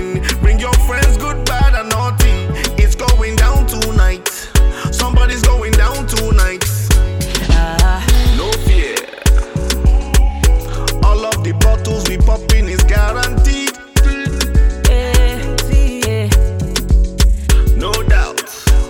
partying. Bring your friends, good, bad, and naughty. It's going down tonight. Somebody's going down tonight. No fear. All of the bottles we popping is guaranteed. No doubt.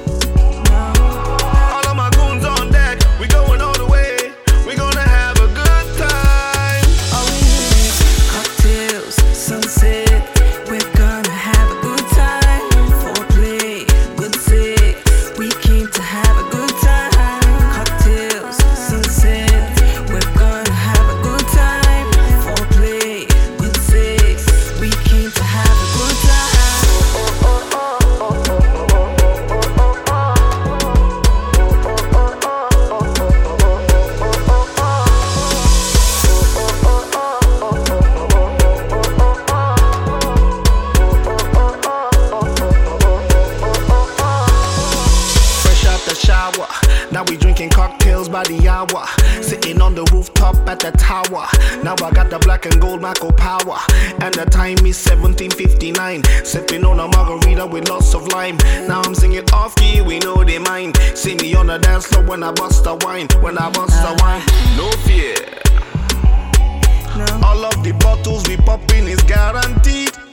All of my goons on deck. We going all the way. We gonna have a good time. Cocktails, sunset. We're gonna have a good time. Foreplay, good sex. We came to have a good time. Cocktails, sunset. We're gonna have a good time. Foreplay, good sex. We came to have a good time. Fresh out the shower, now we drinking cocktails by the hour. Sitting on the rooftop at the tower. Now I got the black and gold Marco power, and the time is 17:59. Sipping on a margarita with lots of lime. Now I'm singing off key, we know they mind. See me on the dance floor when I bust the wine. When I bust the wine, no fear. All of the bottles we popping is guaranteed.